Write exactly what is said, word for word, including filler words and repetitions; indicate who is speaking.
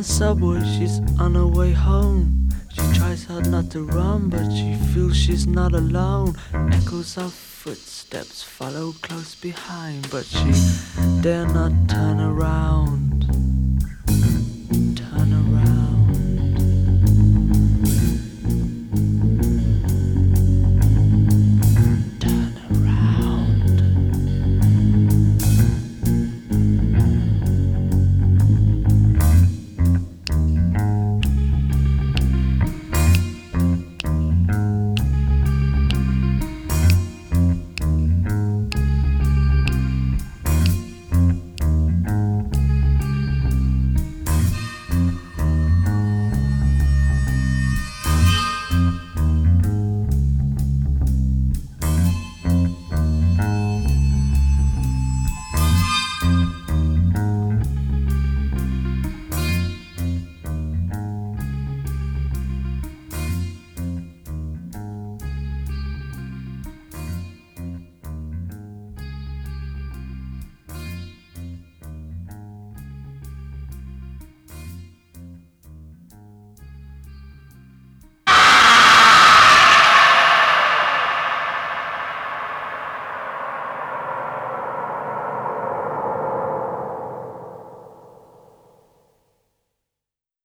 Speaker 1: the subway, she's on her way home. She tries hard not to run, but she feels she's not alone. Echoes of footsteps follow close behind, but she dare not turn around.